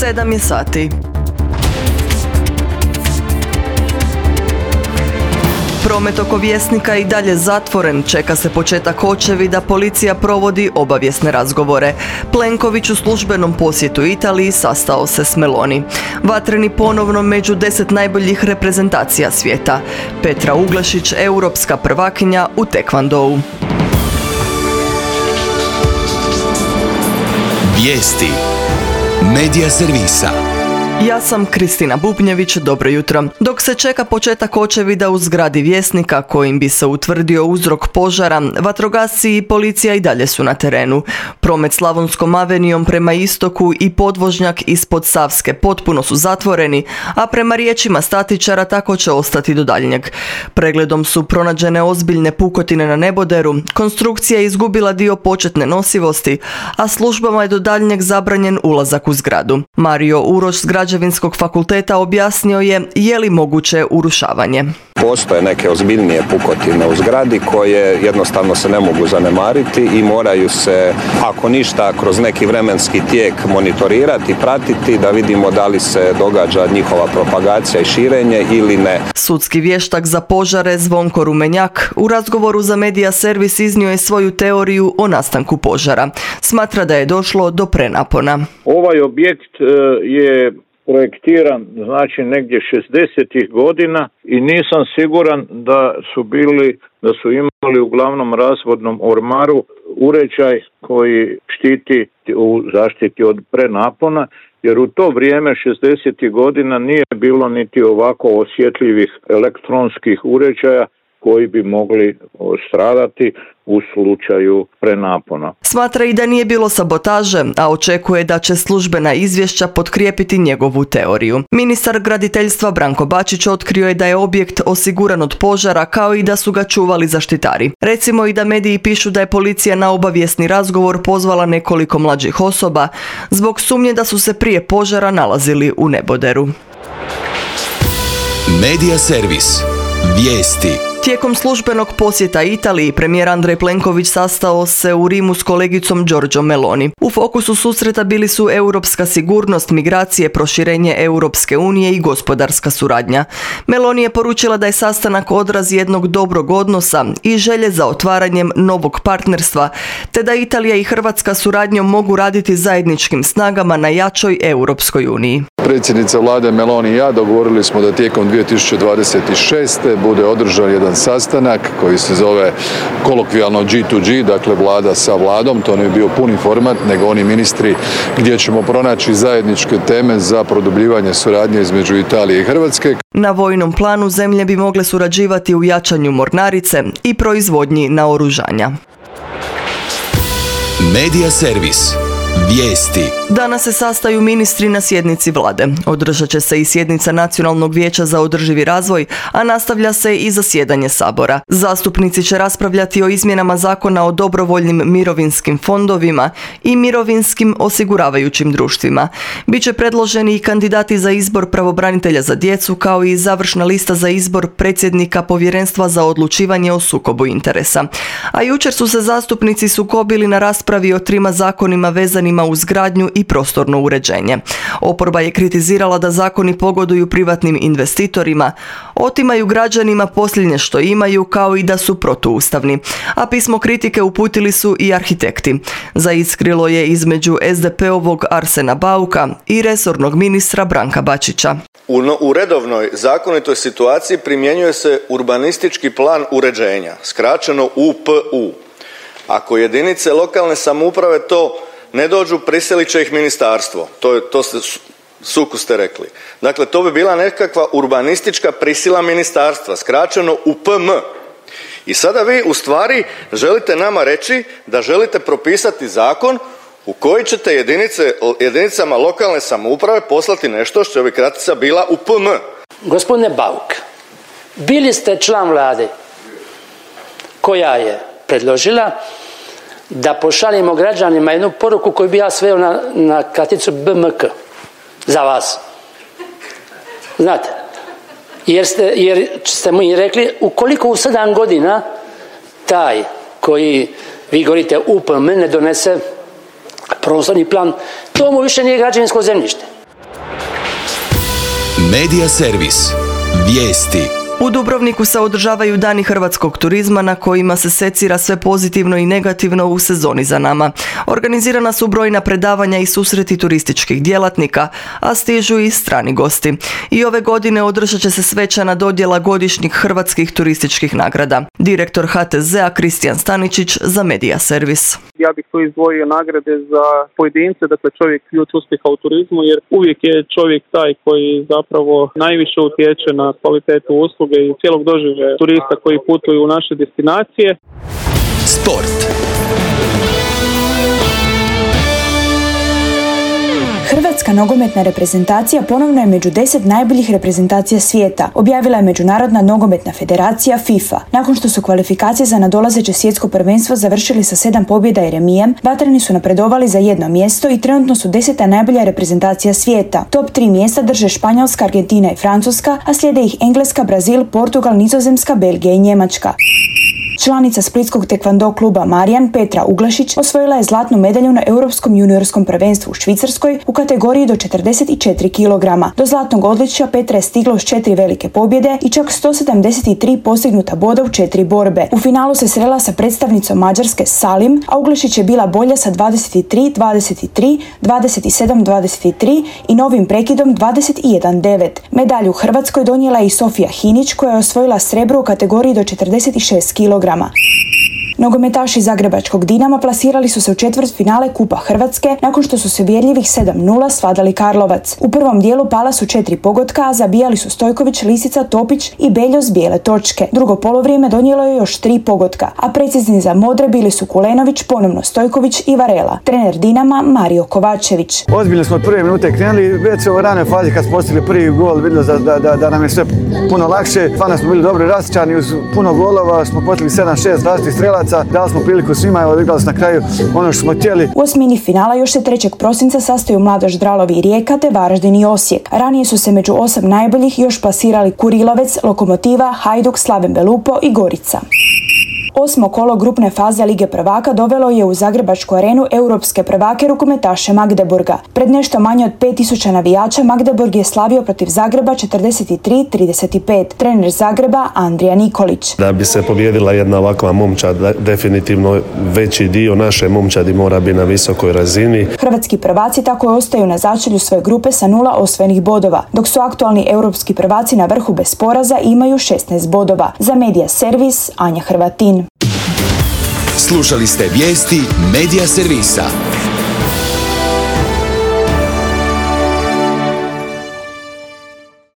7 je sati. Promet oko Vjesnika i dalje zatvoren, čeka se početak očevida, policija provodi obavijesne razgovore. Plenković u službenom posjetu Italiji sastao se s Meloni. Vatreni ponovno među 10 najboljih reprezentacija svijeta. Petra Uglešić, europska prvakinja u tekvandou. Vijesti Medija servisa. Ja sam Kristina Bubnjević, dobro jutro. Dok se čeka početak očevida u zgradi Vjesnika kojim bi se utvrdio uzrok požara, vatrogasci i policija i dalje su na terenu. Promet Slavonskom avenijom prema istoku i podvožnjak ispod Savske potpuno su zatvoreni, a prema riječima statičara tako će ostati do daljnjeg. Pregledom su pronađene ozbiljne pukotine na neboderu, konstrukcija je izgubila dio početne nosivosti, a službama je do daljnjeg zabranjen ulazak u zgradu. Mario Uroš s Građevinskog fakulteta objasnio je li moguće urušavanje. Postoje neke ozbiljnije pukotine u zgradi koje jednostavno se ne mogu zanemariti i moraju se, ako ništa, kroz neki vremenski tijek monitorirati, pratiti da vidimo da li se događa njihova propagacija i širenje ili ne. Sudski vještak za požare Zvonko Rumenjak u razgovoru za Medija servis iznio je svoju teoriju o nastanku požara. Smatra da je došlo do prenapona. Ovaj objekt je projektiran znači negdje 60-ih godina i nisam siguran da su imali u glavnom razvodnom ormaru uređaj koji štiti u zaštiti od prenapona, jer u to vrijeme 60-ih godina nije bilo niti ovako osjetljivih elektronskih uređaja koji bi mogli stradati u slučaju prenapona. Smatra i da nije bilo sabotaže, a očekuje da će službena izvješća potkrijepiti njegovu teoriju. Ministar graditeljstva Branko Bačić otkrio je da je objekt osiguran od požara, kao i da su ga čuvali zaštitari. Recimo i da mediji pišu da je policija na obavijesni razgovor pozvala nekoliko mlađih osoba zbog sumnje da su se prije požara nalazili u neboderu. Medija servis. Vijesti. Tijekom službenog posjeta Italiji, premijer Andrej Plenković sastao se u Rimu s kolegicom Giorgiom Meloni. U fokusu susreta bili su europska sigurnost, migracije, proširenje Europske unije i gospodarska suradnja. Meloni je poručila da je sastanak odraz jednog dobrog odnosa i želje za otvaranjem novog partnerstva, te da Italija i Hrvatska suradnjom mogu raditi zajedničkim snagama na jačoj Europskoj uniji. Predsjednica vlade Meloni i ja dogovorili smo da tijekom 2026. bude održan jedan sastanak koji se zove kolokvijalno G2G, dakle vlada sa vladom. To ne bi bio puni format, nego oni ministri gdje ćemo pronaći zajedničke teme za produbljivanje suradnje između Italije i Hrvatske. Na vojnom planu zemlje bi mogle surađivati u jačanju mornarice i proizvodnji naoružanja. Medija servis. Vijesti. Danas se sastaju ministri na sjednici vlade. Održat će se i sjednica Nacionalnog vijeća za održivi razvoj, a nastavlja se i zasjedanje Sabora. Zastupnici će raspravljati o izmjenama zakona o dobrovoljnim mirovinskim fondovima i mirovinskim osiguravajućim društvima. Biće predloženi i kandidati za izbor pravobranitelja za djecu, kao i završna lista za izbor predsjednika Povjerenstva za odlučivanje o sukobu interesa. A jučer su se zastupnici sukobili na raspravi o 3 zakonima vezanima uz gradnju i prostorno uređenje. Oporba je kritizirala da zakoni pogoduju privatnim investitorima, otimaju građanima posljednje što imaju, kao i da su protuustavni. A pismo kritike uputili su i arhitekti. Zaiskrilo je između SDP-ovog Arsena Bauka i resornog ministra Branka Bačića. U redovnoj zakonitoj situaciji primjenjuje se urbanistički plan uređenja, skraćeno UPU. Ako jedinice lokalne samouprave to ne dođu, prisilit će ih ministarstvo. To ste sukus ste rekli. Dakle, to bi bila nekakva urbanistička prisila ministarstva, skraćeno UPM. I sada vi u stvari želite nama reći da želite propisati zakon u koji ćete jedinicama lokalne samouprave poslati nešto što bi kratica bila UPM. Gospodine Bauk, bili ste član vlade koja je predložila da pošaljemo građanima jednu poruku koju bi ja sveo na kraticu BMK za vas. Znate, jer ste mu i rekli ukoliko u 7 godina taj koji vi govorite UPM ne donese prostorni plan, to mu više nije građevinsko zemljište. Medija servis. Vijesti. U Dubrovniku se održavaju Dani hrvatskog turizma na kojima se secira sve pozitivno i negativno u sezoni za nama. Organizirana su brojna predavanja i susreti turističkih djelatnika, a stižu i strani gosti. I ove godine održat će se svečana dodjela godišnjih hrvatskih turističkih nagrada. Direktor HTZ-a Kristijan Staničić za Medija servis. Ja bih tu izdvojio nagrade za pojedince, dakle čovjek ključ uspjeha u turizmu, jer uvijek je čovjek taj koji zapravo najviše utječe na kvalitetu usluge i cijelog doživljaja turista koji putuju u naše destinacije. Sport. Hrvatska nogometna reprezentacija ponovno je među 10 najboljih reprezentacija svijeta, objavila je Međunarodna nogometna federacija FIFA. Nakon što su kvalifikacije za nadolazeće svjetsko prvenstvo završili sa 7 pobjeda i remijem, vatreni su napredovali za jedno mjesto i trenutno su 10. najbolja reprezentacija svijeta. Top 3 mjesta drže Španjolska, Argentina i Francuska, a slijede ih Engleska, Brazil, Portugal, Nizozemska, Belgija i Njemačka. Članica splitskog tekvando kluba Marijan Petra Uglašić osvojila je zlatnu medalju na Europskom juniorskom prvenstvu u Švicarskoj u kategoriji do 44 kg. Do zlatnog odličja Petra je stigla uz 4 velike pobjede i čak 173 postignuta boda u 4 borbe. U finalu se srela sa predstavnicom Mađarske Salim, a Uglašić je bila bolja sa 23-23, 27-23 i novim prekidom 21-9. Medalju u Hrvatskoj donijela je i Sofija Hinić koja je osvojila srebro u kategoriji do 46 kg. Nogometaši zagrebačkog Dinama plasirali su se u četvrtfinale Kupa Hrvatske nakon što su se uvjerljivih 7-0 svladali Karlovac. U prvom dijelu pala su 4 pogotka, a zabijali su Stojković, Lisica, Topić i Beljo s bijele točke. Drugo polovrijeme donijelo je još 3 pogotka, a precizni za modre bili su Kulenović, ponovno Stojković i Varela. Trener Dinama Mario Kovačević. Ozbiljno smo od prve minute krenuli, već u ranoj fazi kad smo postigli prvi gol vidjeli da nam je sve puno lakše. Stvarno smo bili dobro rasčani, uz puno golova smo postigli 7-6 različitih strelaca. Dali smo priliku svima i odigrali smo na kraju ono što smo htjeli. U osmini finala još se 3. prosinca sastaju Mladoš Dralovi i Rijeka te Varaždin i Osijek. Ranije su se među 8 najboljih još plasirali Kurilovec, Lokomotiva, Hajduk, Slaven Belupo i Gorica. 8. kolo grupne faze Lige prvaka dovelo je u Zagrebačku arenu europske prvake rukometaše Magdeburga. Pred nešto manje od 5000 navijača Magdeburg je slavio protiv Zagreba 43-35. Trener Zagreba Andrija Nikolić. Da bi se pobijedila jedna ovakva momčad, definitivno veći dio naše momčadi mora biti na visokoj razini. Hrvatski prvaci tako ostaju na začelju svoje grupe sa 0 osvojenih bodova, dok su aktualni europski prvaci na vrhu bez poraza i imaju 16 bodova. Za Medija servis Anja Hrvatin. Slušali ste vijesti Medija servisa.